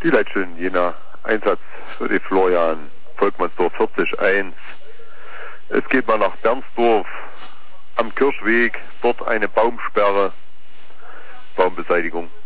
Die Leitstelle Jena, Einsatz für die Florian, Volkmannsdorf 40-1. Es geht mal nach Bernsdorf am Kirchweg, dort eine Baumsperre, Baumbeseitigung.